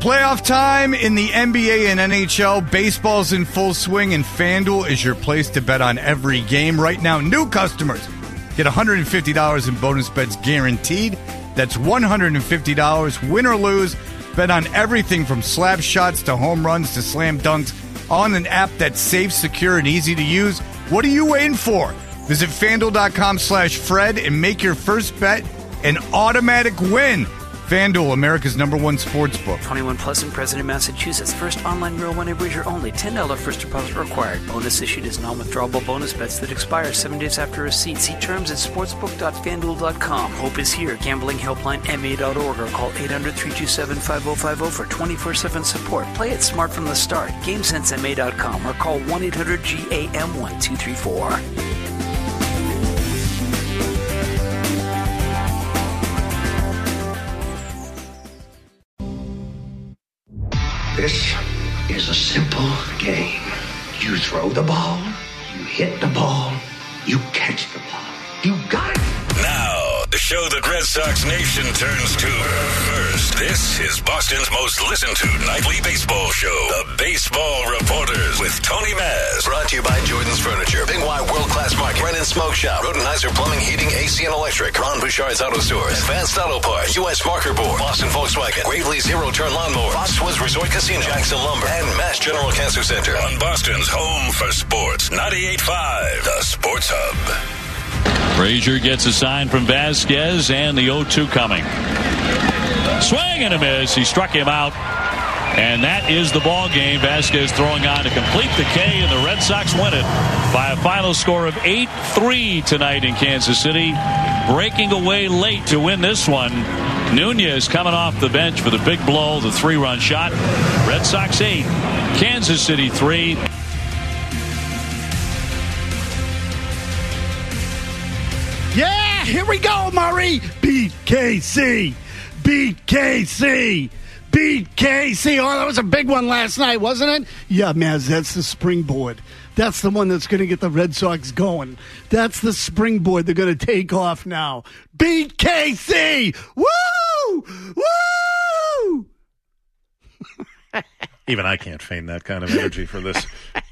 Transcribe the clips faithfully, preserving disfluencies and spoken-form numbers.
Playoff time in the N B A and N H L. Baseball's in full swing, and FanDuel is your place to bet on every game. Right now, new customers get one hundred fifty dollars in bonus bets guaranteed. That's one hundred fifty dollars, win or lose. Bet on everything from slap shots to home runs to slam dunks on an app that's safe, secure, and easy to use. What are you waiting for? Visit FanDuel.com slash Fred and make your first bet an automatic win. FanDuel, America's number one sports book. twenty-one plus in President, Massachusetts. First online real money wager only. ten dollars first deposit required. Bonus issued as non-withdrawable bonus bets that expire seven days after receipt. See terms at sportsbook dot fan duel dot com. Hope is here. Gambling helpline M A dot org or call eight hundred, three two seven, five oh five oh for twenty-four seven support. Play it smart from the start. game sense M A dot com or call one eight hundred G A M one two three four. This is a simple game. You throw the ball, you hit the ball, you catch the ball. You got it! Now, the show that Red Sox Nation turns to first. This is Boston's most listened to nightly baseball show, The Baseball Reporters with Tony Maz. Brought to you by Jordan's Furniture, Big Y World Class Market, Brennan Smoke Shop, Rodenizer Plumbing, Heating, A C and Electric, Ron Bouchard's Auto Stores, Advanced Auto Parts, U S Marker Board, Boston Volkswagen, Gravely Zero Turn Lawnmower, Foxwoods Resort Casino, Jackson Lumber, and Mass General Cancer Center. On Boston's home for sports, ninety-eight point five, The Sports Hub. Frazier gets a sign from Vasquez, and the oh two coming. Swing and a miss. He struck him out. And that is the ball game. Vasquez throwing on to complete the K, and the Red Sox win it by a final score of eight three tonight in Kansas City. Breaking away late to win this one. Nunez coming off the bench for the big blow, the three-run shot. Red Sox eight, Kansas City three. Yeah, here we go, Murray. Beat K C. Beat K C. Beat K C. Oh, that was a big one last night, wasn't it? Yeah, Maz, that's the springboard. That's the one that's going to get the Red Sox going. That's the springboard they're going to take off now. Beat K C. Woo! Woo! Even I can't feign that kind of energy for this.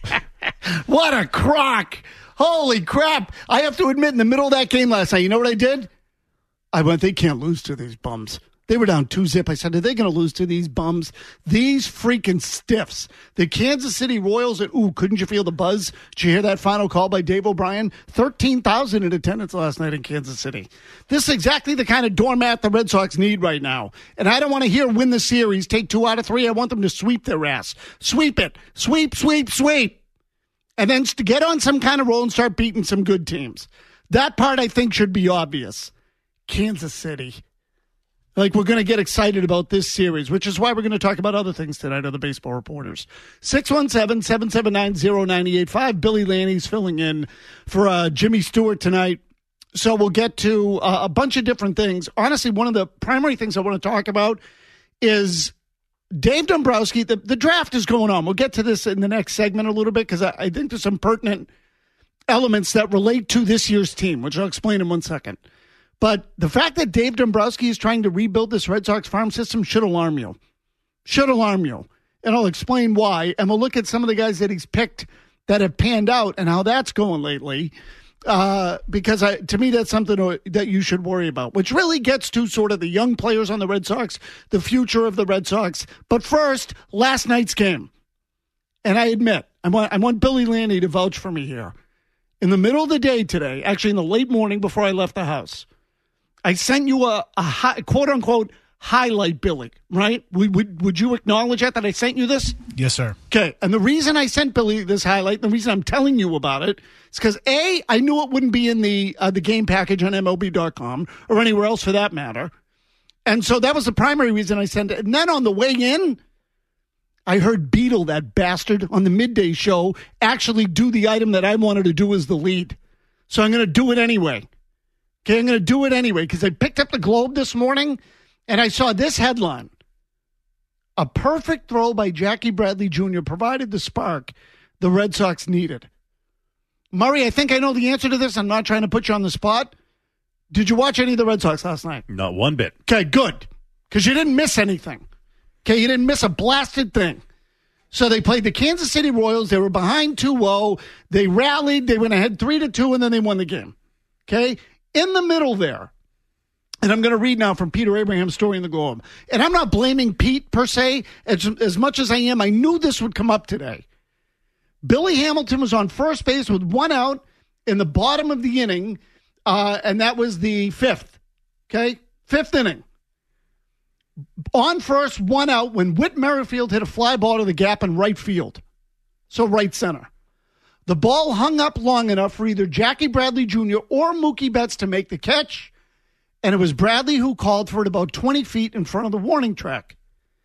What a crock. Holy crap. I have to admit, in the middle of that game last night, you know what I did? I went, they can't lose to these bums. They were down two zip. I said, are they going to lose to these bums? These freaking stiffs. The Kansas City Royals, and ooh, couldn't you feel the buzz? Did you hear that final call by Dave O'Brien? thirteen thousand in attendance last night in Kansas City. This is exactly the kind of doormat the Red Sox need right now. And I don't want to hear win the series, take two out of three. I want them to sweep their ass. Sweep it. Sweep, sweep, sweep. And then to get on some kind of roll and start beating some good teams. That part, I think, should be obvious. Kansas City. Like, we're going to get excited about this series, which is why we're going to talk about other things tonight on the Baseball Reporters. six one seven, seven seven nine, zero nine eight five. Billy Lanny's filling in for uh, Jimmy Stewart tonight. So we'll get to uh, a bunch of different things. Honestly, one of the primary things I want to talk about is Dave Dombrowski. The, the draft is going on. We'll get to this in the next segment a little bit because I, I think there's some pertinent elements that relate to this year's team, which I'll explain in one second. But the fact that Dave Dombrowski is trying to rebuild this Red Sox farm system should alarm you. Should alarm you. And I'll explain why. And we'll look at some of the guys that he's picked that have panned out and how that's going lately. Uh, because I, to me, that's something that you should worry about, which really gets to sort of the young players on the Red Sox, the future of the Red Sox. But first, last night's game. And I admit, I want, I want Billy Lanny to vouch for me here. In the middle of the day today, actually in the late morning before I left the house, I sent you a, a high, quote-unquote highlight, Billy, right? Would, would, would you acknowledge that, that I sent you this? Yes, sir. Okay, and the reason I sent Billy this highlight, the reason I'm telling you about it, is because, A, I knew it wouldn't be in the uh, the game package on M L B dot com or anywhere else for that matter. And so that was the primary reason I sent it. And then on the way in, I heard Beetle, that bastard, on the midday show, actually do the item that I wanted to do as the lead. So I'm going to do it anyway. Okay, I'm going to do it anyway because I picked up the Globe this morning and I saw this headline. A perfect throw by Jackie Bradley Junior provided the spark the Red Sox needed. Murray, I think I know the answer to this. I'm not trying to put you on the spot. Did you watch any of the Red Sox last night? Not one bit. Okay, good. Because you didn't miss anything. Okay, he didn't miss a blasted thing. So they played the Kansas City Royals. They were behind two oh. They rallied. They went ahead three to two, and then they won the game. Okay? In the middle there, and I'm going to read now from Peter Abraham's story in the Globe. And I'm not blaming Pete, per se, as, as much as I am. I knew this would come up today. Billy Hamilton was on first base with one out in the bottom of the inning, uh, and that was the fifth. Okay? Fifth inning. On first, one out when Whit Merrifield hit a fly ball to the gap in right field. So right center. The ball hung up long enough for either Jackie Bradley Junior or Mookie Betts to make the catch, and it was Bradley who called for it about twenty feet in front of the warning track.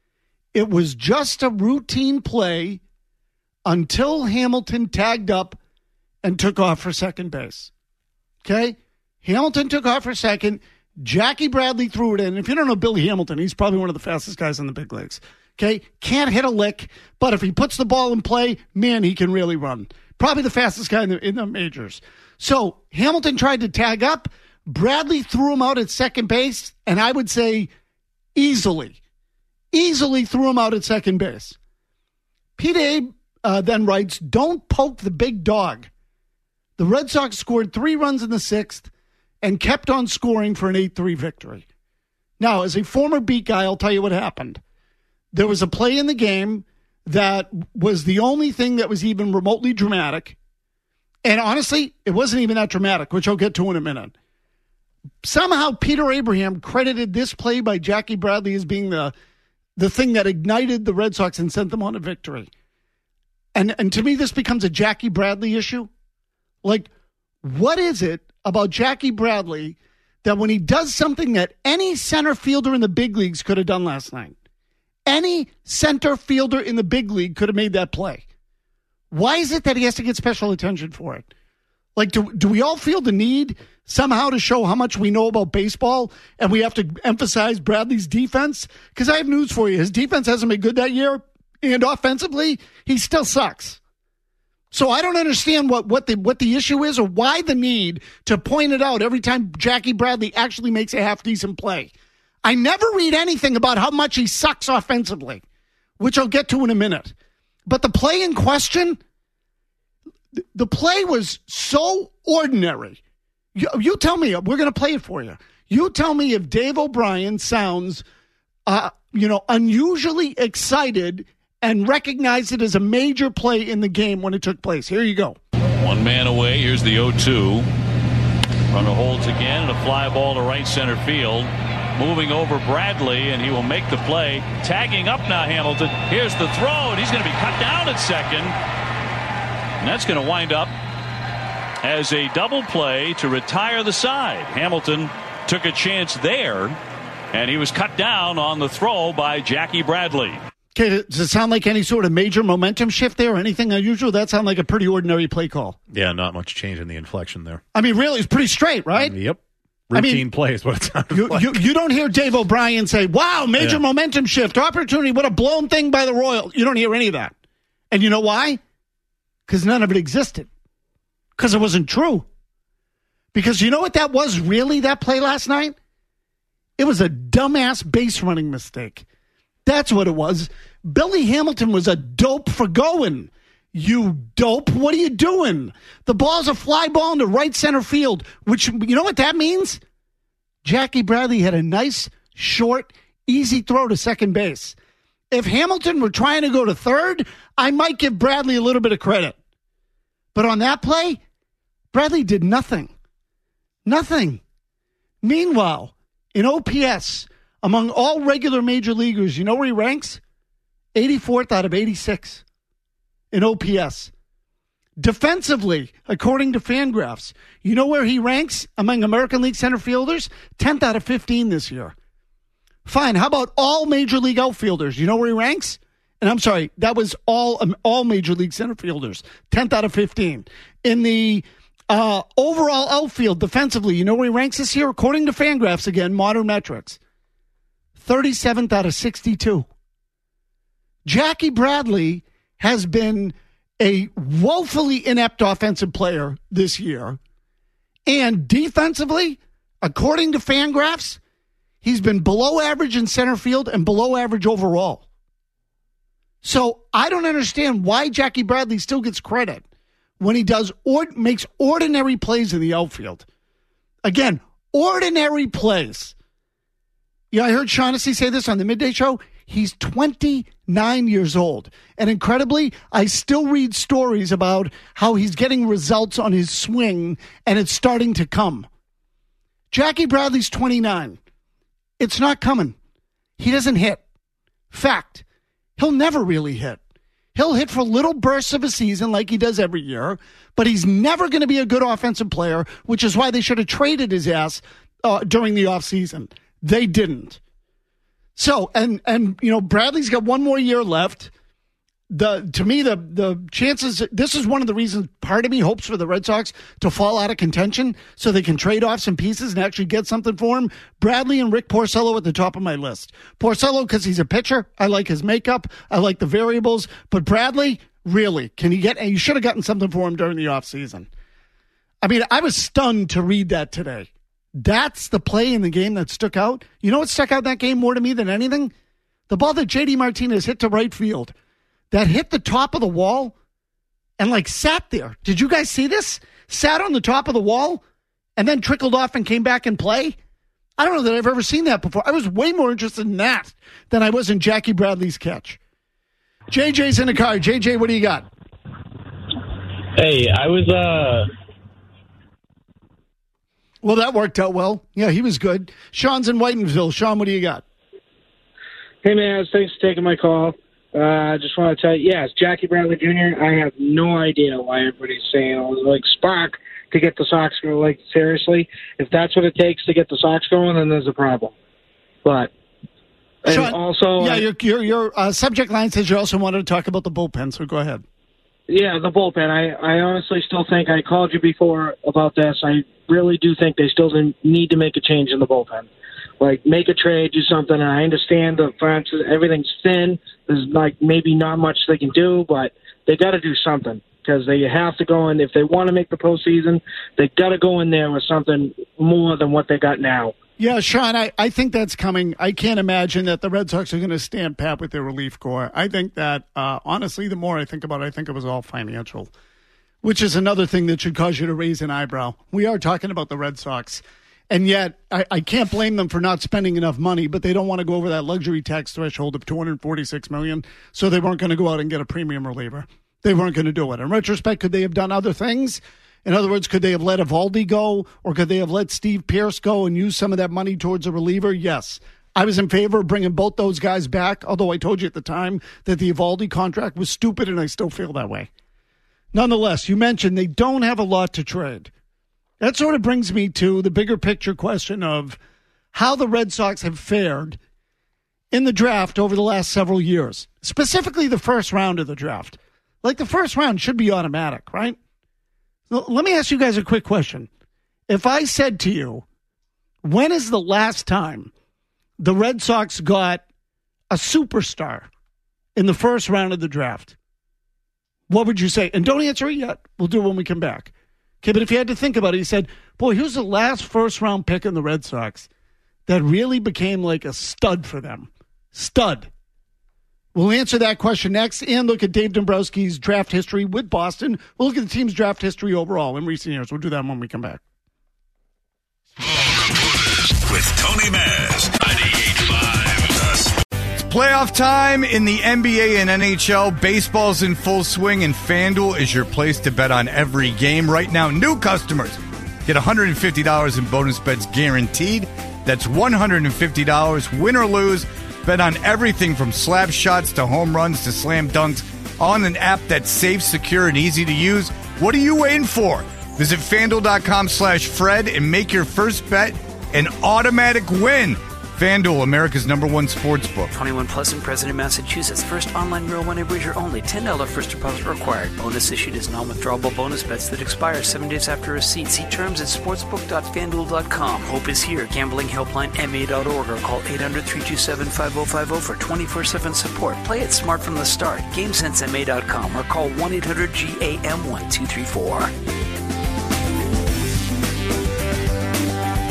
It was just a routine play until Hamilton tagged up and took off for second base. Okay? Hamilton took off for second. Jackie Bradley threw it in. If you don't know Billy Hamilton, he's probably one of the fastest guys in the big leagues. Okay? Can't hit a lick, but if he puts the ball in play, man, he can really run. Probably the fastest guy in the, in the majors. So Hamilton tried to tag up. Bradley threw him out at second base, and I would say easily, easily threw him out at second base. Pete Abe uh, then writes, don't poke the big dog. The Red Sox scored three runs in the sixth and kept on scoring for an eight three victory. Now, as a former beat guy, I'll tell you what happened. There was a play in the game that was the only thing that was even remotely dramatic. And honestly, it wasn't even that dramatic, which I'll get to in a minute. Somehow, Peter Abraham credited this play by Jackie Bradley as being the, the thing that ignited the Red Sox and sent them on a victory. And, and to me, this becomes a Jackie Bradley issue. Like, what is it about Jackie Bradley that when he does something that any center fielder in the big leagues could have done last night, any center fielder in the big league could have made that play? Why is it that he has to get special attention for it? Like, do, do we all feel the need somehow to show how much we know about baseball and we have to emphasize Bradley's defense? Because I have news for you. His defense hasn't been good that year, and offensively, he still sucks. So I don't understand what, what the what the issue is or why the need to point it out every time Jackie Bradley actually makes a half-decent play. I never read anything about how much he sucks offensively, which I'll get to in a minute. But the play in question, the play was so ordinary. You, you tell me, we're going to play it for you. You tell me if Dave O'Brien sounds, uh, you know, unusually excited and recognize it as a major play in the game when it took place. Here you go. One man away. Here's the oh two. Runner holds again, and a fly ball to right center field. Moving over Bradley, and he will make the play. Tagging up now, Hamilton. Here's the throw, and he's going to be cut down at second. And that's going to wind up as a double play to retire the side. Hamilton took a chance there, and he was cut down on the throw by Jackie Bradley. Okay, does it sound like any sort of major momentum shift there or anything unusual? That sounds like a pretty ordinary play call. Yeah, not much change in the inflection there. I mean, really, it's pretty straight, right? Um, yep. Routine I mean, play is what it sounded you, like. You, you don't hear Dave O'Brien say, wow, major yeah. momentum shift, opportunity, what a blown thing by the Royals. You don't hear any of that. And you know why? Because none of it existed. Because it wasn't true. Because you know what that was really, that play last night? It was a dumbass base running mistake. That's what it was. Billy Hamilton was a dope for going. You dope. What are you doing? The ball's a fly ball into right center field, which, you know what that means? Jackie Bradley had a nice, short, easy throw to second base. If Hamilton were trying to go to third, I might give Bradley a little bit of credit. But on that play, Bradley did nothing. Nothing. Meanwhile, in O P S, among all regular major leaguers, you know where he ranks? eighty-fourth out of eighty-six in O P S. Defensively, according to Fangraphs, you know where he ranks among American League center fielders? tenth out of fifteen this year. Fine, how about all Major League outfielders? You know where he ranks? And I'm sorry, that was all um, all Major League center fielders. tenth out of fifteen. In the uh, overall outfield defensively, you know where he ranks this year? According to Fangraphs, again, modern metrics. thirty-seventh out of sixty-two. Jackie Bradley has been a woefully inept offensive player this year. And defensively, according to Fangraphs, he's been below average in center field and below average overall. So I don't understand why Jackie Bradley still gets credit when he does or makes ordinary plays in the outfield. Again, ordinary plays. Yeah, I heard Shaughnessy say this on the midday show. He's twenty-nine years old. And incredibly, I still read stories about how he's getting results on his swing, and it's starting to come. Jackie Bradley's twenty-nine. It's not coming. He doesn't hit. Fact. He'll never really hit. He'll hit for little bursts of a season like he does every year, but he's never going to be a good offensive player, which is why they should have traded his ass uh, during the offseason. They didn't. So, and, and you know, Bradley's got one more year left. The to me, the the chances, this is one of the reasons part of me hopes for the Red Sox to fall out of contention so they can trade off some pieces and actually get something for him. Bradley and Rick Porcello at the top of my list. Porcello, because he's a pitcher. I like his makeup. I like the variables. But Bradley, really, can he get, and you should have gotten something for him during the offseason. I mean, I was stunned to read that today. That's the play in the game that stuck out. You know what stuck out in that game more to me than anything? The ball that J D Martinez hit to right field. That hit the top of the wall and like sat there. Did you guys see this? Sat on the top of the wall and then trickled off and came back and play? I don't know that I've ever seen that before. I was way more interested in that than I was in Jackie Bradley's catch. J J's in the car. J J, what do you got? Hey, I was... uh. Well, that worked out well. Yeah, he was good. Sean's in Whitensville. Sean, what do you got? Hey, man, thanks for taking my call. I uh, just want to tell you, yes, Jackie Bradley Junior, I have no idea why everybody's saying, oh, like, spark to get the Sox going. Like, seriously, if that's what it takes to get the Sox going, then there's a problem. But, and Sean, also... Yeah, I, your, your, your uh, subject line says you also wanted to talk about the bullpen, so go ahead. Yeah, the bullpen. I, I honestly still think I called you before about this. I really do think they still need to make a change in the bullpen. Like, make a trade, do something. And I understand the front, everything's thin. There's, like, maybe not much they can do, but they got to do something because they have to go in. If they want to make the postseason, they got to go in there with something more than what they got now. Yeah, Sean, I, I think that's coming. I can't imagine that the Red Sox are going to stand pat with their relief corps. I think that, uh, honestly, the more I think about it, I think it was all financial, which is another thing that should cause you to raise an eyebrow. We are talking about the Red Sox. And yet, I, I can't blame them for not spending enough money, but they don't want to go over that luxury tax threshold of two hundred forty-six million dollars, so they weren't going to go out and get a premium reliever. They weren't going to do it. In retrospect, could they have done other things? In other words, could they have let Eovaldi go, or could they have let Steve Pearce go and use some of that money towards a reliever? Yes. I was in favor of bringing both those guys back, although I told you at the time that the Eovaldi contract was stupid, and I still feel that way. Nonetheless, you mentioned they don't have a lot to trade. That sort of brings me to the bigger picture question of how the Red Sox have fared in the draft over the last several years, specifically the first round of the draft. Like, the first round should be automatic, right? Let me ask you guys a quick question. If I said to you, when is the last time the Red Sox got a superstar in the first round of the draft? What would you say? And don't answer it yet. We'll do it when we come back. Okay, but if you had to think about it, you said, boy, who's the last first-round pick in the Red Sox that really became like a stud for them? Stud. We'll answer that question next and look at Dave Dombrowski's draft history with Boston. We'll look at the team's draft history overall in recent years. We'll do that when we come back. With Tony Maz, ninety-eight point five. Playoff time in the N B A and N H L. Baseball's in full swing, and FanDuel is your place to bet on every game. Right now, new customers get one hundred fifty dollars in bonus bets guaranteed. That's one hundred fifty dollars, win or lose. Bet on everything from slap shots to home runs to slam dunks on an app that's safe, secure, and easy to use. What are you waiting for? Visit FanDuel.com slash Fred and make your first bet an automatic win. FanDuel, America's number one sports book. twenty-one plus and present in Massachusetts. First online real money wager only. ten dollars first deposit required. Bonus issued as non-withdrawable bonus bets that expire seven days after receipt. See terms at sportsbook dot fan duel dot com. Hope is here. Gambling helpline M A dot org or call eight hundred, three two seven, five oh five oh for twenty-four seven support. Play it smart from the start. game sense M A dot com or call one eight hundred G A M one two three four.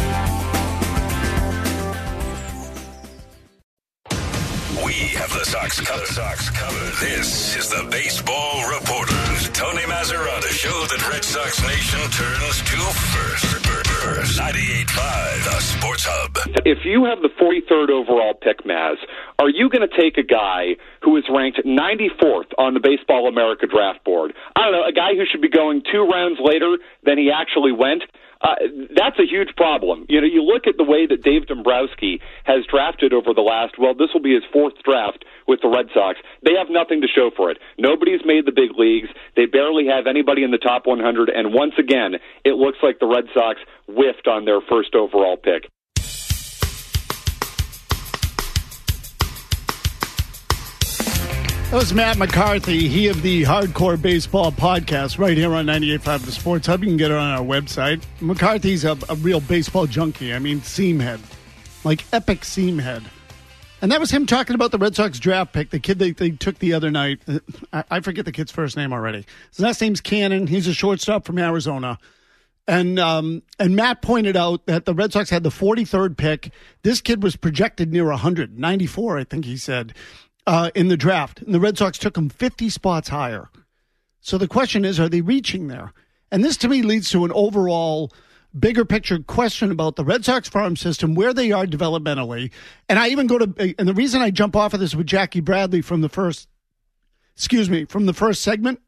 We have the Sox Sox cover. Sox cover. This is the Baseball Reporters. Tony Mazzara, the show that Red Sox Nation turns to first. ninety-eight point five, the Sports Hub. If you have the forty-third overall pick, Maz, are you going to take a guy who is ranked ninety-fourth on the Baseball America draft board? I don't know, a guy who should be going two rounds later than he actually went? Uh, that's a huge problem. You know, you look at the way that Dave Dombrowski has drafted over the last, well, this will be his fourth draft with the Red Sox. They have nothing to show for it. Nobody's made the big leagues. They barely have anybody in the top one hundred. And once again, it looks like the Red Sox whiffed on their first overall pick. That was Matt McCarthy, he of the Hardcore Baseball Podcast, right here on ninety-eight point five The Sports Hub. You can get it on our website. McCarthy's a, a real baseball junkie. I mean, seam head. Like epic seam head. And that was him talking about the Red Sox draft pick, the kid they, they took the other night. I, I forget the kid's first name already. His last name's Cannon. He's a shortstop from Arizona. And um, and Matt pointed out that the Red Sox had the forty-third pick. This kid was projected near one hundred, ninety-four, I think he said. Uh, in the draft, and the Red Sox took him fifty spots higher. So the question is, are they reaching there? And this, to me, leads to an overall bigger picture question about the Red Sox farm system, where they are developmentally. And I even go to, and the reason I jump off of this with Jackie Bradley from the first, excuse me, from the first segment,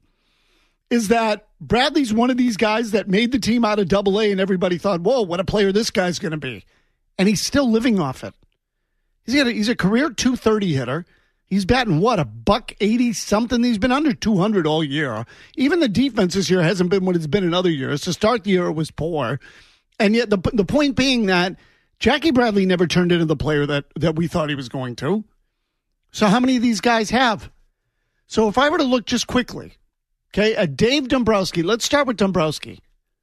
is that Bradley's one of these guys that made the team out of Double A, and everybody thought, whoa, what a player this guy's going to be. And he's still living off it. He's got a, he's a career two thirty hitter. He's batting, what, a buck eighty-something? He's been under two hundred all year. Even the defense this year hasn't been what it's been in other years. To start the year, it was poor. And yet the the point being that Jackie Bradley never turned into the player that, that we thought he was going to. So how many of these guys have? So if I were to look just quickly, okay, at Dave Dombrowski, let's start with Dombrowski.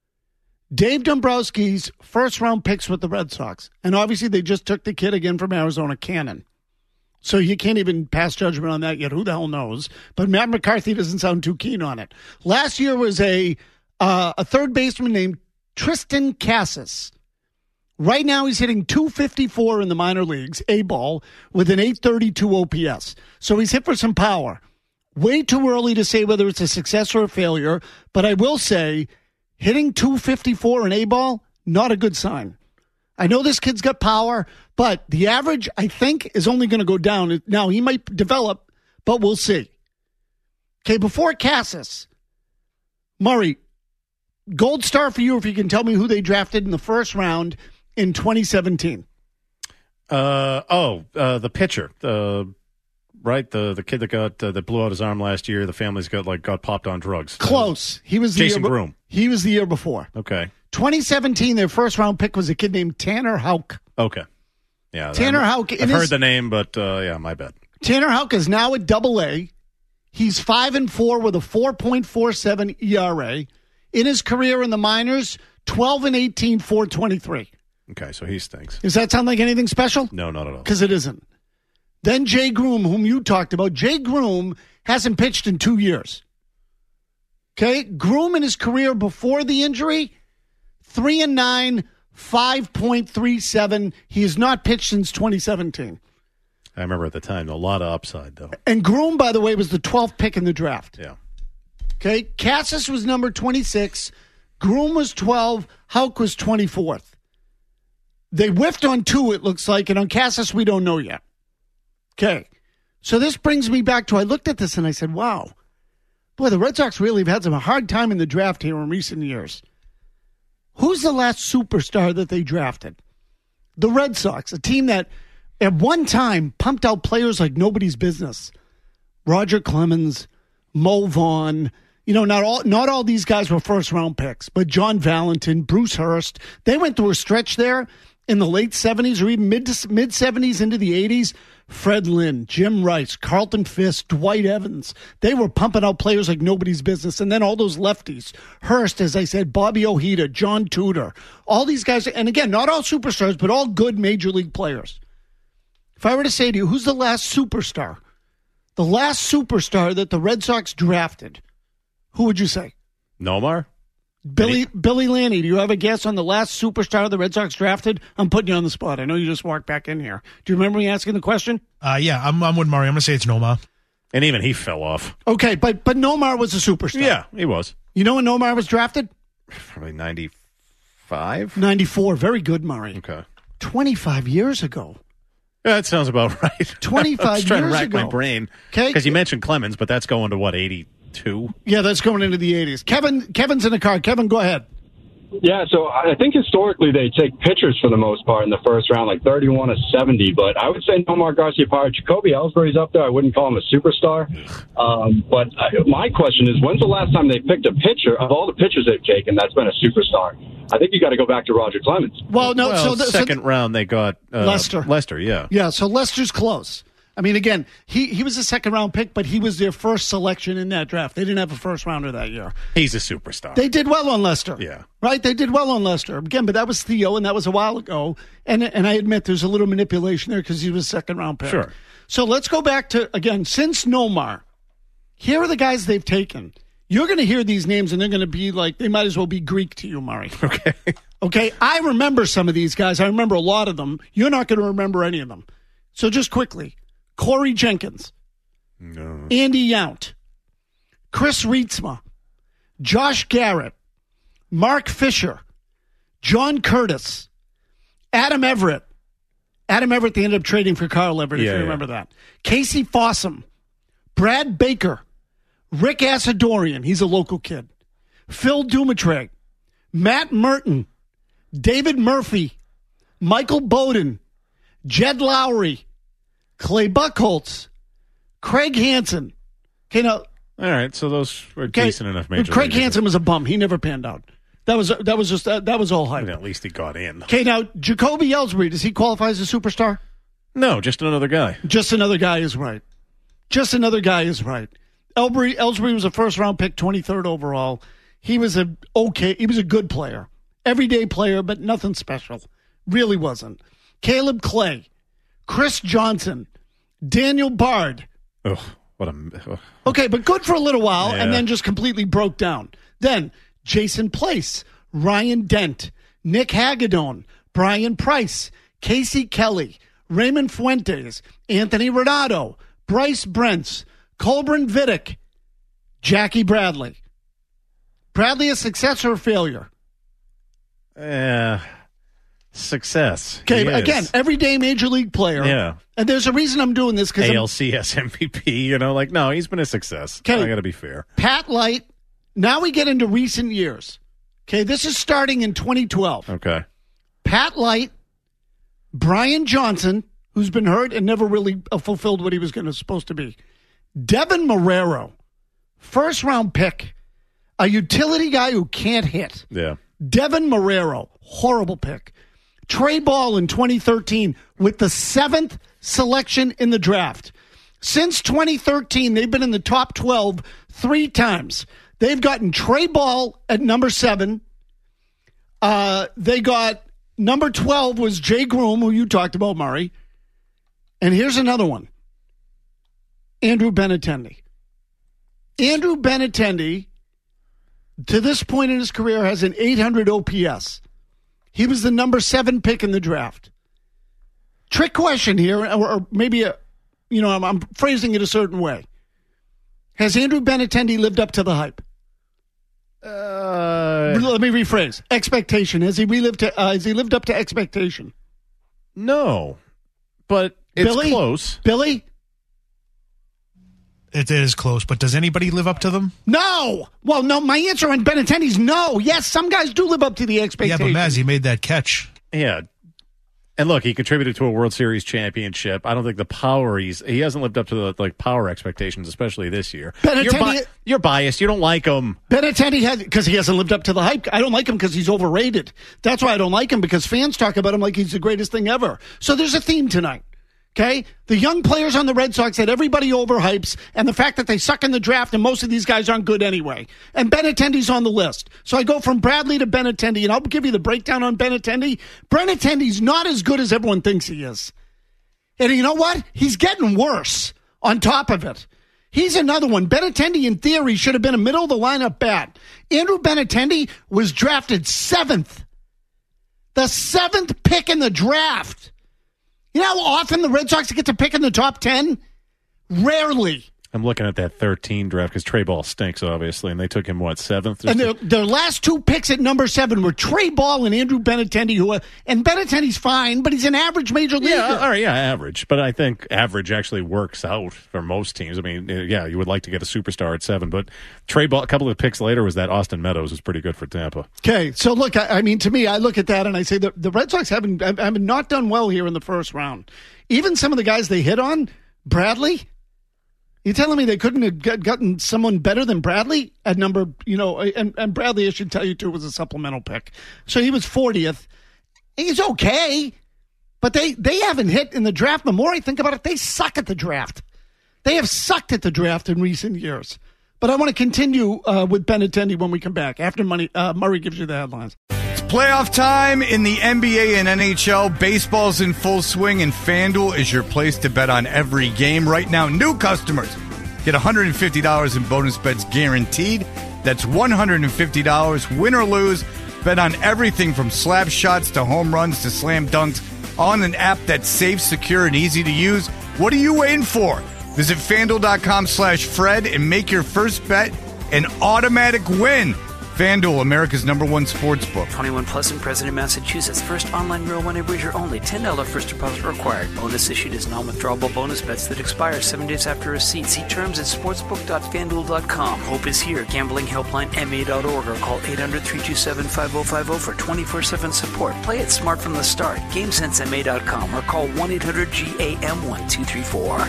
Dave Dombrowski's first-round picks with the Red Sox. And obviously they just took the kid again from Arizona, Cannon. So you can't even pass judgment on that yet. Who the hell knows? But Matt McCarthy doesn't sound too keen on it. Last year was a uh, a third baseman named Tristan Casas. Right now he's hitting two fifty-four in the minor leagues, A-ball, with an eight thirty-two O P S. So he's hit for some power. Way too early to say whether it's a success or a failure, but I will say hitting two fifty-four in A-ball, not a good sign. I know this kid's got power, but the average, I think, is only going to go down. Now, he might develop, but we'll see. Okay, before Casas, Murray, gold star for you if you can tell me who they drafted in the first round in twenty seventeen. Uh, oh, uh, the pitcher, uh, right? The the kid that got uh, that blew out his arm last year. The family's got like got popped on drugs. Close. He was the Jason year, Groom. He was the year before. Okay. twenty seventeen, their first round pick was a kid named Tanner Houck. Okay. Yeah. Tanner I'm, Houck. I've heard his, the name, but uh, yeah, my bad. Tanner Houck is now at Double A. He's five and four with a four point four seven E R A. In his career in the minors, twelve and eighteen, four twenty-three. Okay, so he stinks. Does that sound like anything special? No, not at all. Because it isn't. Then Jay Groom, whom you talked about. Jay Groom hasn't pitched in two years. Okay, Groom in his career before the injury, three and nine, five point three seven. He has not pitched since twenty seventeen. I remember at the time, a lot of upside, though. And Groom, by the way, was the twelfth pick in the draft. Yeah. Okay, Casas was number twenty-six. Groom was twelve. Houck was twenty-fourth. They whiffed on two, it looks like, and on Casas, we don't know yet. Okay, so this brings me back to, I looked at this and I said, wow, boy, the Red Sox really have had some hard time in the draft here in recent years. Who's the last superstar that they drafted? The Red Sox, a team that at one time pumped out players like nobody's business. Roger Clemens, Mo Vaughn. You know, not all not all these guys were first-round picks, but John Valentin, Bruce Hurst. They went through a stretch there in the late seventies or even mid mid-seventies into the eighties. Fred Lynn, Jim Rice, Carlton Fisk, Dwight Evans. They were pumping out players like nobody's business. And then all those lefties. Hurst, as I said, Bobby Ojeda, John Tudor. All these guys, and again, not all superstars, but all good major league players. If I were to say to you, who's the last superstar? The last superstar that the Red Sox drafted, who would you say? Nomar? Billy Billy Lanny, do you have a guess on the last superstar the Red Sox drafted? I'm putting you on the spot. I know you just walked back in here. Do you remember me asking the question? Uh, yeah, I'm, I'm with Murray. I'm going to say it's Nomar. And even he fell off. Okay, but but Nomar was a superstar. Yeah, he was. You know when Nomar was drafted? Probably ninety-five? ninety-four. Very good, Murray. Okay. twenty-five years ago. Yeah, that sounds about right. twenty-five I was trying years to rack ago. my brain. Okay. Because you mentioned Clemens, but that's going to, what, eighty-two? Yeah, that's going into the eighties. Kevin, Kevin's in the car. Kevin, go ahead. Yeah, so I think historically they take pitchers for the most part in the first round, like thirty-one to seventy. But I would say Nomar Garciaparra, Jacoby Ellsbury's up there. I wouldn't call him a superstar. Um, but I, my question is, when's the last time they picked a pitcher of all the pitchers they've taken that's been a superstar? I think you got to go back to Roger Clemens. Well, no, well, so the second so, round they got uh, Lester. Lester, yeah, yeah. So Lester's close. I mean, again, he, he was a second round pick, but he was their first selection in that draft. They didn't have a first rounder that year. He's a superstar. They did well on Lester. Yeah. Right? They did well on Lester. Again, but that was Theo, and that was a while ago. And and I admit there's a little manipulation there because he was a second round pick. Sure. So let's go back to, again, since Nomar, here are the guys they've taken. You're going to hear these names, and they're going to be like, they might as well be Greek to you, Murray. Okay. Okay? I remember some of these guys. I remember a lot of them. You're not going to remember any of them. So just quickly. Corey Jenkins, no. Andy Yount, Chris Rietsma, Josh Garrett, Mark Fisher, John Curtis, Adam Everett. Adam Everett, they ended up trading for Carl Everett, yeah, if you yeah. remember that. Casey Fossum, Brad Baker, Rick Asadorian, he's a local kid, Phil Dumitre, Matt Merton, David Murphy, Michael Bowden, Jed Lowry, Clay Buchholz, Craig Hansen. Okay, now, all right, so those were okay, decent enough major Craig leaguers. Hansen was a bum. He never panned out. That was that was just that, that was all hype. I mean, at least he got in. Okay, now Jacoby Ellsbury, does he qualify as a superstar? No, just another guy. Just another guy is right. Just another guy is right. Ellsbury, Ellsbury was a first round pick, twenty-third overall. He was a okay. He was a good player, everyday player, but nothing special. Really wasn't. Caleb Clay. Chris Johnson, Daniel Bard. Oh, what a. Oh. Okay, but good for a little while, Yeah. and then just completely broke down. Then Jason Place, Ryan Dent, Nick Hagedorn, Brian Price, Casey Kelly, Raymond Fuentes, Anthony Renato, Bryce Brentz, Colburn Vidic, Jackie Bradley. Bradley a success or a failure? Yeah. Success. Okay, He again, is. everyday major league player. Yeah. And there's a reason I'm doing this because A L C S M V P, you know, like, no, he's been a success. Okay. I got to be fair. Pat Light. Now we get into recent years. Okay, this is starting in twenty twelve. Okay. Pat Light, Brian Johnson, who's been hurt and never really uh, fulfilled what he was going to supposed to be. Devin Marrero, first round pick, a utility guy who can't hit. Yeah. Devin Marrero, horrible pick. Trey Ball in twenty thirteen with the seventh selection in the draft. Since twenty thirteen, they've been in the top twelve three times. They've gotten Trey Ball at number seven. Uh, they got number twelve was Jay Groom, who you talked about, Murray. And here's another one. Andrew Benintendi. Andrew Benintendi, to this point in his career, has an eight hundred O P S. He was the number seven pick in the draft. Trick question here, or, or maybe a, you know, I'm, I'm phrasing it a certain way. Has Andrew Benintendi lived up to the hype? Uh, Let me rephrase. Expectation. Has he relived to, uh, has he lived up to expectation? No, but it's Billy? close. Billy? It is close, but does anybody live up to them? No. Well, no, my answer on Benintendi's no. Yes, some guys do live up to the Yeah, expectation. but Maz, he made that catch. Yeah. And look, he contributed to a World Series championship. I don't think the power he's he hasn't lived up to the like power expectations, especially this year. Benintendi- You're, bi- you're biased. You don't like him. Benintendi has, because he hasn't lived up to the hype. I don't like him because he's overrated. That's why I don't like him, because fans talk about him like he's the greatest thing ever. So there's a theme tonight. Okay? The young players on the Red Sox that everybody overhypes, and the fact that they suck in the draft, and most of these guys aren't good anyway. And Benintendi's on the list. So I go from Bradley to Benintendi, and I'll give you the breakdown on Benintendi. Benintendi's not as good as everyone thinks he is. And you know what? He's getting worse on top of it. He's another one. Benintendi, in theory, should have been a middle-of-the-lineup bat. Andrew Benintendi was drafted seventh. The seventh pick in the draft. You know how often the Red Sox get to pick in the top ten? Rarely. I'm looking at that thirteen draft because Trey Ball stinks, obviously, and they took him, what, seventh? And their, their last two picks at number seven were Trey Ball and Andrew Benintendi, who, uh, and Benintendi's fine, but he's an average major leaguer. Yeah, all right, yeah, average. But I think average actually works out for most teams. I mean, yeah, you would like to get a superstar at seven, but Trey Ball, a couple of picks later, was that Austin Meadows was pretty good for Tampa. Okay, so look, I, I mean, to me, I look at that and I say the, the Red Sox haven't, have not done well here in the first round. Even some of the guys they hit on, Bradley. You telling me they couldn't have get, gotten someone better than Bradley at number, you know, and, and Bradley, I should tell you, too, was a supplemental pick. So he was fortieth. He's okay, but they, they haven't hit in the draft. The more I think about it, they suck at the draft. They have sucked at the draft in recent years. But I want to continue uh, with Benintendi when we come back, after Money, uh, Murray gives you the headlines. It's playoff time in the N B A and N H L. Baseball's in full swing, and FanDuel is your place to bet on every game. Right now, new customers get one hundred fifty dollars in bonus bets guaranteed. That's one hundred fifty dollars, win or lose. Bet on everything from slap shots to home runs to slam dunks on an app that's safe, secure, and easy to use. What are you waiting for? Visit FanDuel.com slash Fred and make your first bet an automatic win. FanDuel, America's number one sports book. twenty-one plus and present in Massachusetts. First online real money wager only. ten dollars first deposit required. Bonus issued as non-withdrawable bonus bets that expire seven days after receipt. See terms at sportsbook dot fan duel dot com. Hope is here. Gambling helpline M A dot org or call eight hundred, three two seven, five oh five oh for twenty-four seven support. Play it smart from the start. game sense M A dot com or call one eight hundred G A M one two three four.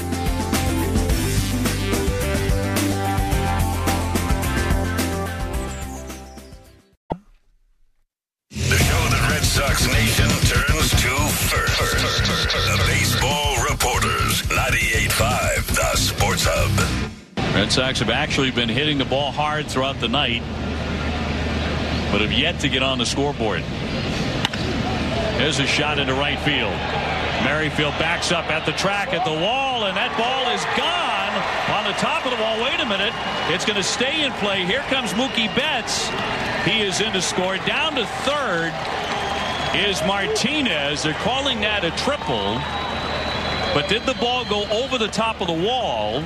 Sox Nation turns to first. The Baseball Reporters, ninety-eight point five, the Sports Hub. Red Sox have actually been hitting the ball hard throughout the night, but have yet to get on the scoreboard. There's a shot into right field. Merrifield backs up at the track at the wall, and that ball is gone on the top of the wall. Wait a minute. It's going to stay in play. Here comes Mookie Betts. He is in to score. Down to third is Martinez. They're calling that a triple. But did the ball go over the top of the wall?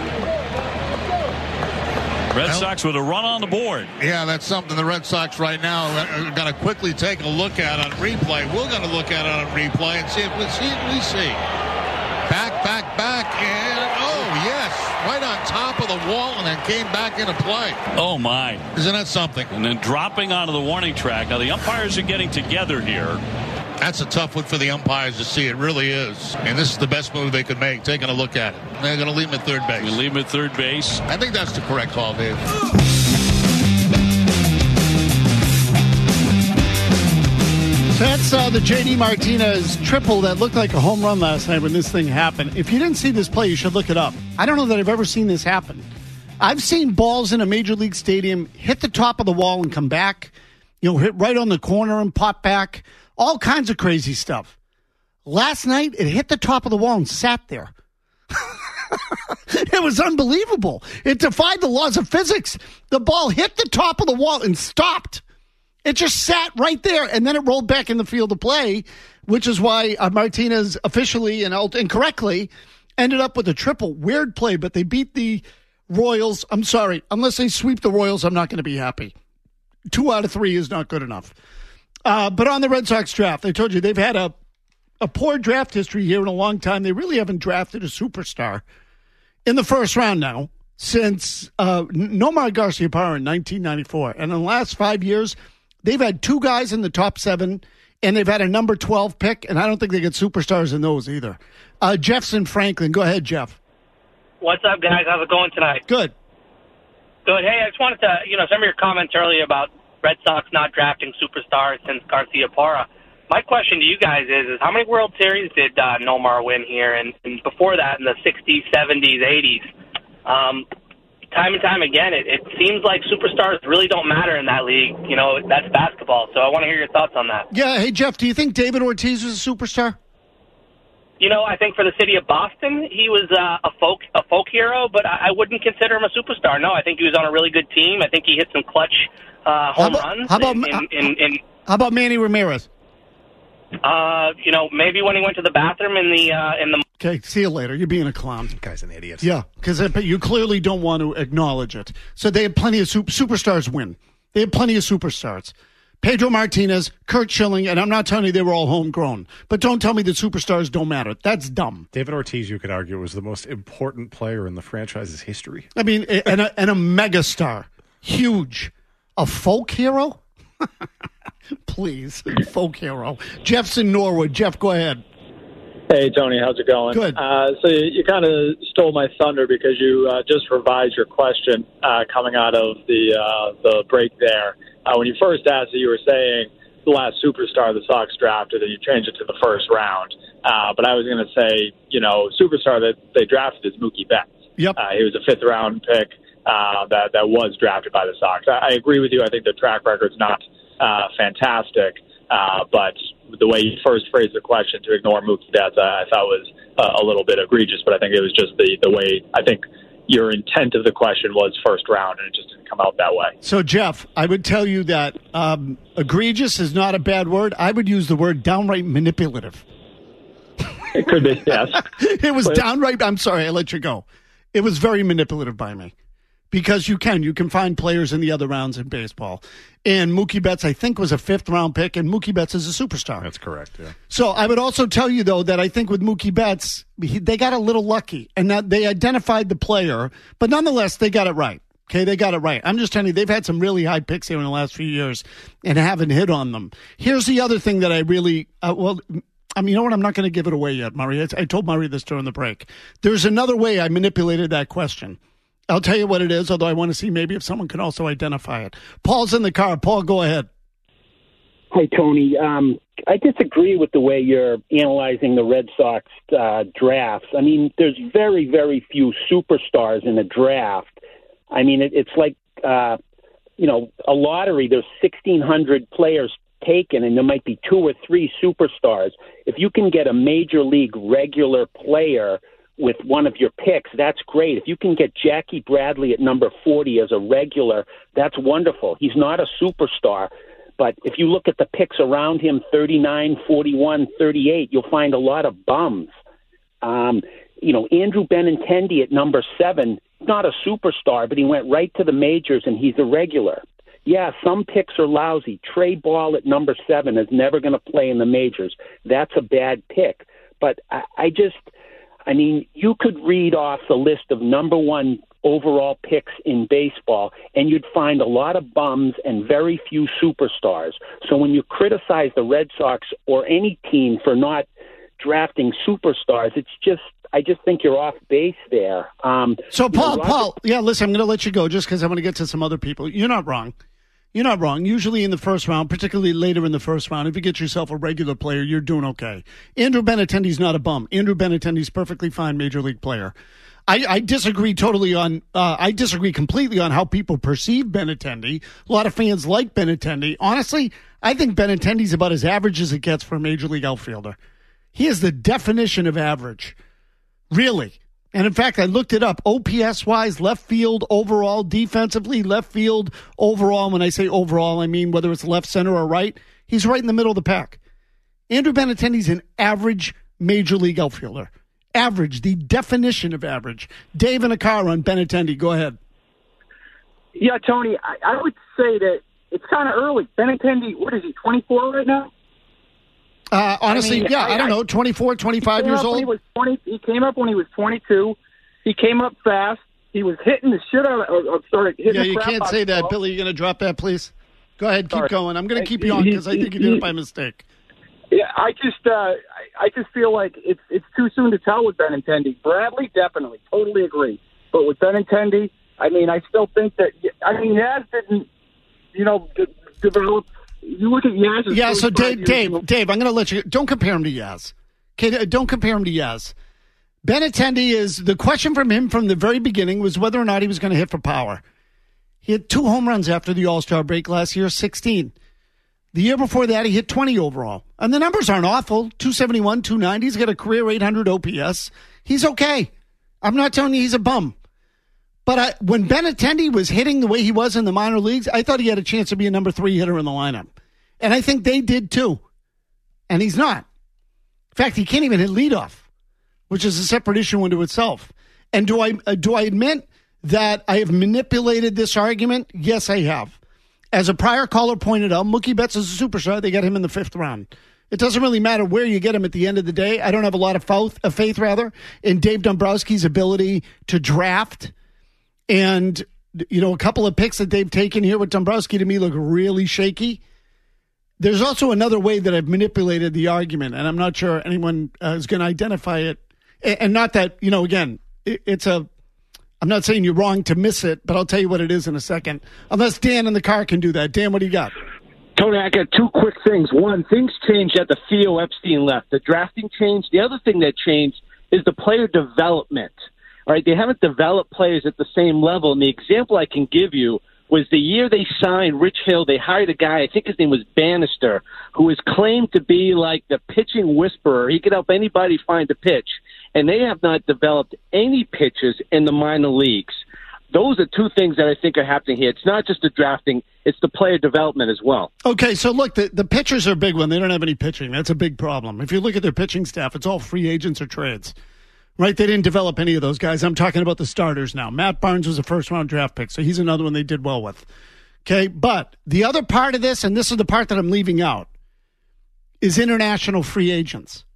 Red well, Sox with a run on the board. Yeah, that's something the Red Sox right now are going to quickly take a look at on replay. We're going to look at it on replay and see if we see what we see. Back, back, back, and oh, yes, right on top of the wall, and then came back into play. Oh, my. Isn't that something? And then dropping onto the warning track. Now, the umpires are getting together here. That's a tough one for the umpires to see. It really is. And this is the best move they could make, taking a look at it. They're going to leave him at third base. You leave him at third base. I think that's the correct call, Dave. So that's uh, the J D Martinez triple that looked like a home run last night when this thing happened. If you didn't see this play, you should look it up. I don't know that I've ever seen this happen. I've seen balls in a major league stadium hit the top of the wall and come back, you know, hit right on the corner and pop back, all kinds of crazy stuff. Last night, it hit the top of the wall and sat there. It was unbelievable. It defied the laws of physics. The ball hit the top of the wall and stopped. It just sat right there, and then it rolled back in the field of play, which is why uh, Martinez officially and incorrectly ended up with a triple. Weird play, but they beat the Royals. I'm sorry. Unless they sweep the Royals, I'm not going to be happy. Two out of three is not good enough. Uh, but on the Red Sox draft, I told you they've had a, a poor draft history here in a long time. They really haven't drafted a superstar in the first round now since uh, Nomar Garciaparra in nineteen ninety-four. And in the last five years, they've had two guys in the top seven, and they've had a number twelve pick, and I don't think they get superstars in those either. Uh, Jefferson Franklin. Go ahead, Jeff. What's up, guys? How's it going tonight? Good. Good. Hey, I just wanted to, you know, some of your comments earlier about Red Sox not drafting superstars since Garciaparra. My question to you guys is, is how many World Series did uh, Nomar win here? And, and before that, in the sixties, seventies, eighties? Um, time and time again, it, it seems like superstars really don't matter in that league. You know, that's basketball. So I want to hear your thoughts on that. Yeah. Hey, Jeff, do you think David Ortiz was a superstar? You know, I think for the city of Boston, he was uh, a folk a folk hero, but I, I wouldn't consider him a superstar. No, I think he was on a really good team. I think he hit some clutch uh, home how about, runs. How about, in, in, in, in, how about Manny Ramirez? Uh, you know, maybe when he went to the bathroom in the uh, in the. Okay, see you later. You're being a clown. That guy's an idiot. Yeah, because you clearly don't want to acknowledge it. So they had plenty of super, superstars win. They had plenty of superstars. Pedro Martinez, Curt Schilling, and I'm not telling you they were all homegrown, but don't tell me that superstars don't matter. That's dumb. David Ortiz, you could argue, was the most important player in the franchise's history. I mean, and a, and a megastar. Huge. A folk hero? Please, folk hero. Jeff's in Norwood. Jeff, go ahead. Hey, Tony, how's it going? Good. Uh, so you, you kind of stole my thunder because you uh, just revised your question uh, coming out of the uh, the break there. Uh, when you first asked it, you were saying the last superstar the Sox drafted, and you changed it to the first round. Uh, but I was going to say, you know, superstar that they drafted is Mookie Betts. Yep. Uh, he was a fifth-round pick uh, that, that was drafted by the Sox. I, I agree with you. I think the track record's not uh, fantastic. Uh, but the way you first phrased the question to ignore Mookie Betts, I, I thought was uh, a little bit egregious. But I think it was just the, the way I think your intent of the question was first round, and it just didn't come out that way. So, Jeff, I would tell you that um, egregious is not a bad word. I would use the word downright manipulative. It could be, yes. It was but, downright, I'm sorry, I let you go. It was very manipulative by me. Because you can. You can find players in the other rounds in baseball. And Mookie Betts, I think, was a fifth-round pick, and Mookie Betts is a superstar. That's correct, yeah. So I would also tell you, though, that I think with Mookie Betts, he, they got a little lucky, and that they identified the player, but nonetheless, they got it right. Okay, they got it right. I'm just telling you, they've had some really high picks here in the last few years and haven't hit on them. Here's the other thing that I really, uh, well, I mean, you know what? I'm not going to give it away yet, Murray. I, I told Murray this during the break. There's another way I manipulated that question. I'll tell you what it is, although I want to see maybe if someone can also identify it. Paul's in the car. Paul, go ahead. Hi, Tony. Um, I disagree with the way you're analyzing the Red Sox uh, drafts. I mean, there's very, very few superstars in a draft. I mean, it, it's like, uh, you know, a lottery. There's sixteen hundred players taken, and there might be two or three superstars. If you can get a major league regular player with one of your picks, that's great. If you can get Jackie Bradley at number forty as a regular, that's wonderful. He's not a superstar, but if you look at the picks around him, thirty-nine, forty-one, thirty-eight, you'll find a lot of bums. Um, you know, Andrew Benintendi at number seven, not a superstar, but he went right to the majors and he's a regular. Yeah, some picks are lousy. Trey Ball at number seven is never going to play in the majors. That's a bad pick. But I, I just... I mean, you could read off the list of number one overall picks in baseball, and you'd find a lot of bums and very few superstars. So when you criticize the Red Sox or any team for not drafting superstars, it's just, I just think you're off base there. Um, so, Paul, you know, Roger- Paul, yeah, listen, I'm going to let you go just because I want to get to some other people. You're not wrong. You're not wrong. Usually in the first round, particularly later in the first round, if you get yourself a regular player, you're doing okay. Andrew Benintendi's not a bum. Andrew Benintendi's perfectly fine major league player. I, I disagree totally on, uh, I disagree completely on how people perceive Benintendi. A lot of fans like Benintendi. Honestly, I think Benintendi's about as average as it gets for a major league outfielder. He is the definition of average. Really. And in fact, I looked it up. O P S-wise, left field overall, defensively, left field overall. When I say overall, I mean whether it's left, center, or right. He's right in the middle of the pack. Andrew Benintendi's an average major league outfielder. Average, the definition of average. Dave in a car on Benintendi. Go ahead. Yeah, Tony, I, I would say that it's kind of early. Benintendi, what is he, twenty-four right now? Uh, honestly, I mean, yeah, I, I don't know, twenty-four, twenty-five years old. He was twenty. He came up when he was twenty-two. He came up fast. He was hitting the shit out of. Or, or, sorry, hitting Yeah, the you crap can't out say of that, the ball. Billy. You're going to drop that, please. Go ahead, keep Sorry. going. I'm going to keep you on because I think you did it by mistake. Yeah, I just, uh, I, I just feel like it's it's too soon to tell with Benintendi. Bradley, definitely, totally agree. But with Benintendi, I mean, I still think that. I mean, Yaz didn't, you know, d- develop. You look at Yaz's. Yeah, so first Dave, five Dave, years, Dave, I'm going to let you. Don't compare him to Yaz. Okay, don't compare him to Yaz. Benintendi is the question from him from the very beginning was whether or not he was going to hit for power. He had two home runs after the All-Star break last year, sixteen. The year before that, he hit twenty overall. And the numbers aren't awful. two seventy-one, two ninety. He's got a career eight hundred O P S. He's okay. I'm not telling you he's a bum. But I, when Benintendi was hitting the way he was in the minor leagues, I thought he had a chance to be a number three hitter in the lineup. And I think they did too. And he's not. In fact, he can't even hit leadoff, which is a separate issue unto itself. And do I uh, do I admit that I have manipulated this argument? Yes, I have. As a prior caller pointed out, Mookie Betts is a superstar. They got him in the fifth round. It doesn't really matter where you get him at the end of the day. I don't have a lot of faith, uh, faith rather, in Dave Dombrowski's ability to draft. And, you know, a couple of picks that they've taken here with Dombrowski to me look really shaky. There's also another way that I've manipulated the argument, and I'm not sure anyone uh, is going to identify it. And not that, you know, again, it, it's a, I'm not saying you're wrong to miss it, but I'll tell you what it is in a second. Unless Dan in the car can do that. Dan, what do you got? Tony, I got two quick things. One, things changed at the Theo Epstein left. The drafting changed. The other thing that changed is the player development. All right, they haven't developed players at the same level. And the example I can give you was the year they signed Rich Hill, they hired a guy, I think his name was Bannister, who was claimed to be like the pitching whisperer. He could help anybody find a pitch. And they have not developed any pitchers in the minor leagues. Those are two things that I think are happening here. It's not just the drafting, it's the player development as well. Okay, so look, the, the pitchers are a big one. They don't have any pitching. That's a big problem. If you look at their pitching staff, it's all free agents or trades. Right? They didn't develop any of those guys. I'm talking about the starters now. Matt Barnes was a first-round draft pick, so he's another one they did well with. Okay, but the other part of this, and this is the part that I'm leaving out, is international free agents.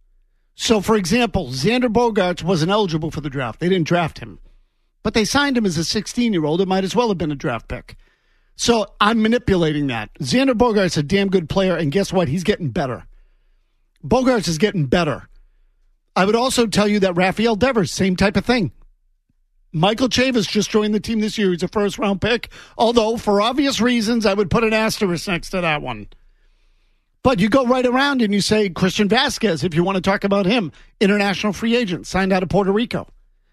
So, for example, Xander Bogaerts wasn't eligible for the draft. They didn't draft him. But they signed him as a sixteen-year-old. It might as well have been a draft pick. So I'm manipulating that. Xander Bogaerts a damn good player, and guess what? He's getting better. Bogaerts is getting better. I would also tell you that Rafael Devers, same type of thing. Michael Chavis just joined the team this year. He's a first-round pick. Although, for obvious reasons, I would put an asterisk next to that one. But you go right around and you say Christian Vasquez, if you want to talk about him, international free agent, signed out of Puerto Rico.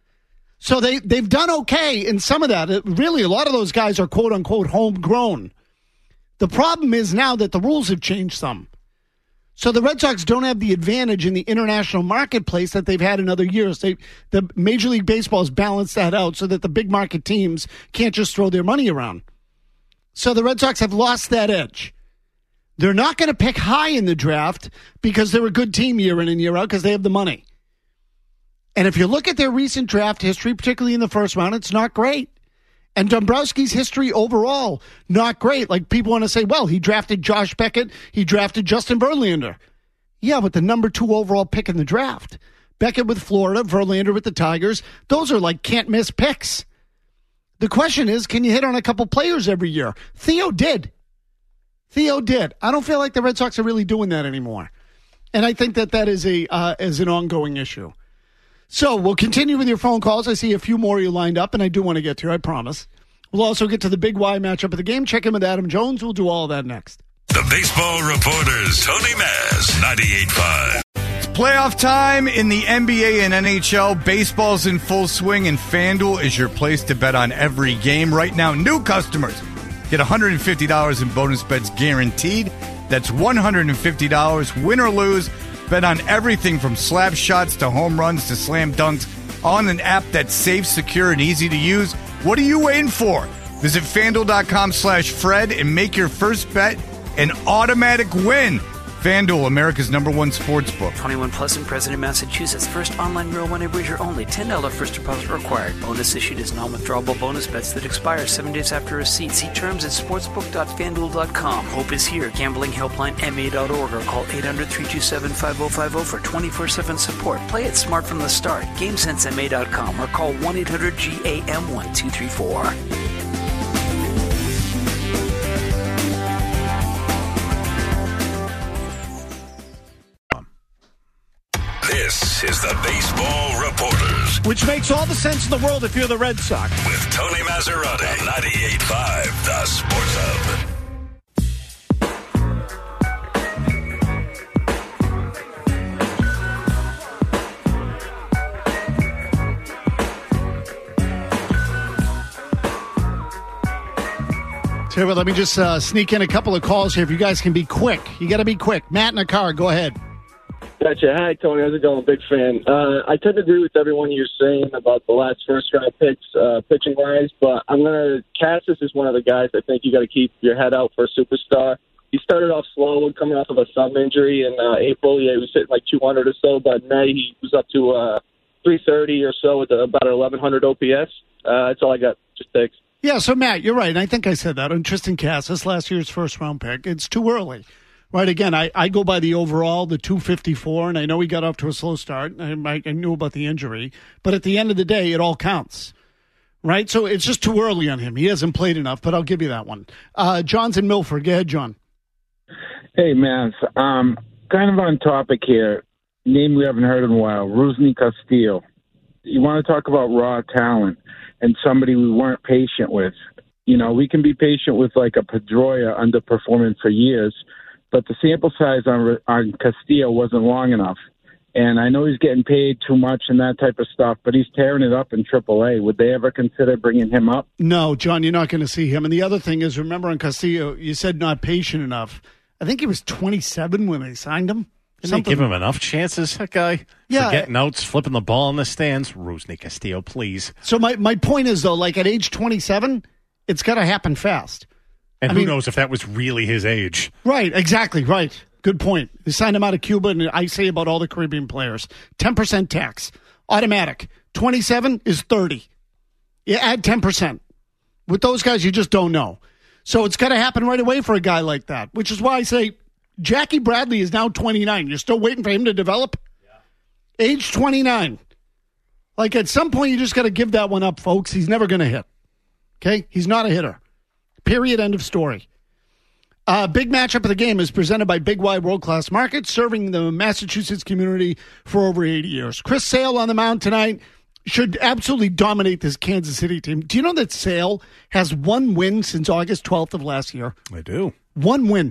So they, they've done okay in some of that. It, really, a lot of those guys are quote-unquote homegrown. The problem is now that the rules have changed some. So the Red Sox don't have the advantage in the international marketplace that they've had in other years. They, the Major League Baseball has balanced that out so that the big market teams can't just throw their money around. So the Red Sox have lost that edge. They're not going to pick high in the draft because they're a good team year in and year out because they have the money. And if you look at their recent draft history, particularly in the first round, it's not great. And Dombrowski's history overall, not great. Like people want to say, well, he drafted Josh Beckett, he drafted Justin Verlander. Yeah, but the number two overall pick in the draft. Beckett with Florida, Verlander with the Tigers. Those are like can't miss picks. The question is, can you hit on a couple players every year? Theo did. Theo did. I don't feel like the Red Sox are really doing that anymore. And I think that that is a uh, is an ongoing issue. So we'll continue with your phone calls. I see a few more you lined up, and I do want to get to, I promise. We'll also get to the Big Y matchup of the game. Check in with Adam Jones. We'll do all of that next. The Baseball Reporters, Tony Maz, ninety-eight point five. It's playoff time in the N B A and N H L. Baseball's in full swing, and FanDuel is your place to bet on every game. Right now, new customers get one hundred fifty dollars in bonus bets guaranteed. That's one hundred fifty dollars, win or lose. Bet on everything from slap shots to home runs to slam dunks on an app that's safe, secure, and easy to use. What are you waiting for? Visit FanDuel.com slash Fred and make your first bet an automatic win. FanDuel, America's number one sports book. twenty-one plus and present in Massachusetts. First online real money wager only. ten dollars first deposit required. Bonus issued as non-withdrawable bonus bets that expire seven days after receipt. See terms at sportsbook dot fan duel dot com. Hope is here. Gambling helpline M A dot org or call eight hundred, three two seven, five oh five oh for twenty-four seven support. Play it smart from the start. game sense M A dot com or call one eight hundred G A M one two three four. This is the Baseball Reporters. Which makes all the sense in the world if you're the Red Sox. With Tony Maserati, ninety-eight point five, the Sports Hub. So well, let me just uh, sneak in a couple of calls here. If you guys can be quick, you got to be quick. Matt in the car, go ahead. Gotcha. Hi, Tony. How's it going? Big fan. Uh, I tend to agree with everyone you're saying about the last first round picks, uh, pitching wise, but I'm gonna. Cassis is one of the guys I think you got to keep your head out for a superstar. He started off slow, coming off of a thumb injury in uh, April. Yeah, he was hitting like two hundred or so, but in May he was up to uh, three thirty or so with about an eleven hundred O P S. Uh, that's all I got. Just thanks. Yeah, so Matt, you're right. And I think I said that on Tristan Cassis, last year's first round pick. It's too early. Right, again, I, I go by the overall, the two fifty-four, and I know he got off to a slow start. I, I knew about the injury. But at the end of the day, it all counts. Right? So it's just too early on him. He hasn't played enough, but I'll give you that one. Uh, John's in Milford. Go ahead, John. Hey, man. Um, kind of on topic here. Name we haven't heard in a while, Rusney Castillo. You want to talk about raw talent and somebody we weren't patient with. You know, we can be patient with like a Pedroia underperforming for years, but the sample size on on Castillo wasn't long enough. And I know he's getting paid too much and that type of stuff, but he's tearing it up in triple A. Would they ever consider bringing him up? No, John, you're not going to see him. And the other thing is, remember on Castillo, you said not patient enough. I think he was twenty-seven when they signed him. Didn't they give him enough chances, that guy? Yeah. For getting outs, flipping the ball in the stands. Rusney Castillo, please. So my, my point is, though, like at age twenty-seven, it's got to happen fast. And I who mean, knows if that was really his age. Right, exactly, right. Good point. They signed him out of Cuba, and I say about all the Caribbean players, ten percent tax, automatic. twenty-seven is thirty. You add ten percent. With those guys, you just don't know. So it's got to happen right away for a guy like that, which is why I say Jackie Bradley is now twenty-nine. You're still waiting for him to develop? Yeah. Age twenty-nine. Like at some point, you just got to give that one up, folks. He's never going to hit. Okay? He's not a hitter. Period. End of story. Uh, big matchup of the game is presented by Big Y World Class Market, serving the Massachusetts community for over eighty years. Chris Sale on the mound tonight should absolutely dominate this Kansas City team. Do you know that Sale has one win since August twelfth of last year? I do. One win.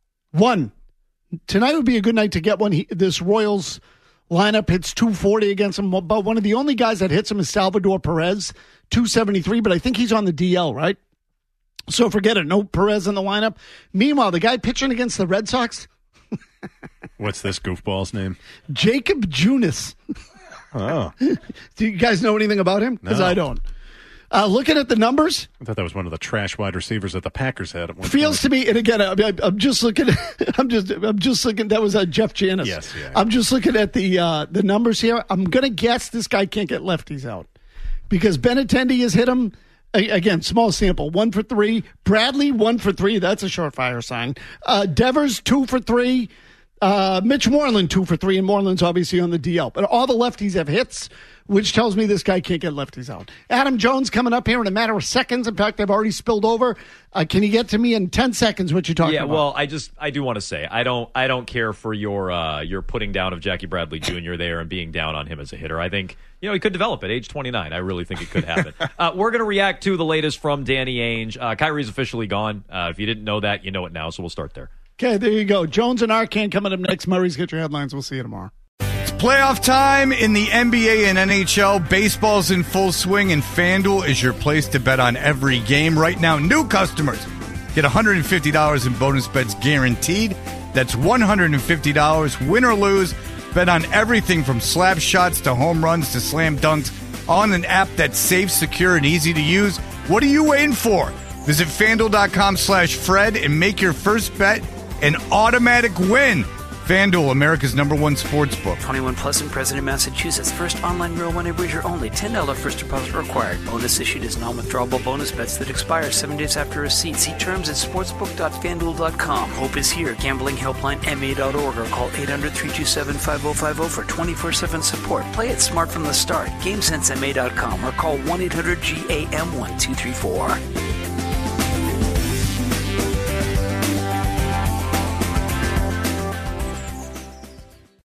One. Tonight would be a good night to get one. He, this Royals lineup hits two forty against him, but one of the only guys that hits him is Salvador Perez, two seventy-three, but I think he's on the D L, right? So forget it. No Perez in the lineup. Meanwhile, the guy pitching against the Red Sox. What's this goofball's name? Jacob Junis. Oh. Do you guys know anything about him? Because No. I don't. Uh, looking at the numbers. I thought that was one of the trash wide receivers that the Packers had at one Feels point. to me, and again, I, I, I'm just looking. I'm just, I'm just looking. That was uh, Jeff Janis. Yes, yeah. I'm just looking at the uh, the numbers here. I'm gonna guess this guy can't get lefties out because Benintendi has hit him a- again. Small sample, one for three. Bradley, one for three. That's a surefire sign. Uh, Devers, two for three. Uh, Mitch Moreland, two for three, and Moreland's obviously on the D L. But all the lefties have hits, which tells me this guy can't get lefties out. Adam Jones coming up here in a matter of seconds. In fact, I've already spilled over. Uh, can you get to me in ten seconds what you're talking yeah, about? well, I just I do want to say I don't I don't care for your uh, your putting down of Jackie Bradley Junior there and being down on him as a hitter. I think you know he could develop at age twenty-nine. I really think it could happen. uh, we're going to react to the latest from Danny Ainge. Uh, Kyrie's officially gone. Uh, if you didn't know that, you know it now. So we'll start there. Okay, there you go. Jones and Arcand coming up next. Murray's got your headlines. We'll see you tomorrow. It's playoff time in the N B A and N H L. Baseball's in full swing, and FanDuel is your place to bet on every game. Right now, new customers get one hundred fifty dollars in bonus bets guaranteed. That's one hundred fifty dollars, win or lose. Bet on everything from slap shots to home runs to slam dunks on an app that's safe, secure, and easy to use. What are you waiting for? Visit FanDuel.com slash Fred and make your first bet an automatic win. FanDuel, America's number one sports book. twenty-one plus and present in Massachusetts. First online real money wager only. ten dollars first deposit required. Bonus issued as non-withdrawable bonus bets that expire seven days after receipt. See terms at sportsbook dot fanduel dot com. Hope is here. Gambling helpline M A dot org or call eight hundred, three two seven, five oh five oh for twenty-four seven support. Play it smart from the start. GameSense M A dot com or call one eight hundred G A M one two three four.